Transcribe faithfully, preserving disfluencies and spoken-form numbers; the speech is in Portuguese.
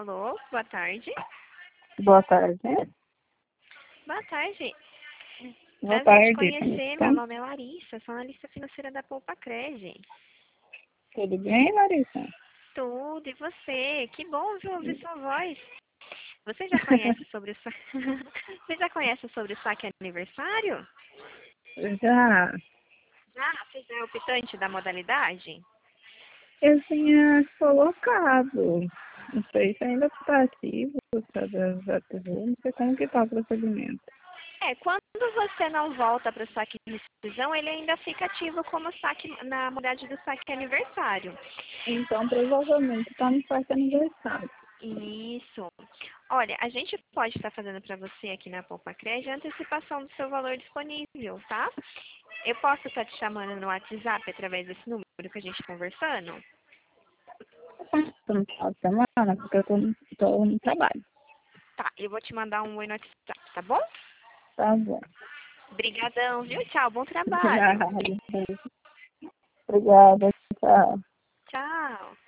Alô, boa tarde. Boa tarde. Boa tarde. Boa Prazer te tarde. conhecer, Tá? meu nome é Larissa, sou analista financeira da Poupa Cred. Tudo bem, Larissa? Tudo, e você? Que bom viu, ouvir sua voz. Você já conhece sobre o sa... Você já conhece sobre o saque aniversário? Já. Já? Você já é optante da modalidade? Eu tinha colocado. Não sei se ainda está ativo, está desativou, não sei como que está o procedimento. É, quando você não volta para o saque de rescisão, ele ainda fica ativo como saque na modalidade do saque aniversário. Então, provavelmente está no quarto aniversário. Isso. Olha, a gente pode estar fazendo para você aqui na Poupa Cred a antecipação do seu valor disponível, tá? Eu posso estar te chamando no WhatsApp através desse número que a gente está conversando? Estou no final de semana, porque eu estou no, tô no trabalho. Tá, eu vou te mandar um oi no WhatsApp, tá bom? Tá bom. Obrigadão, viu? Tchau, bom De nada. trabalho. Obrigada. Tchau. Tchau.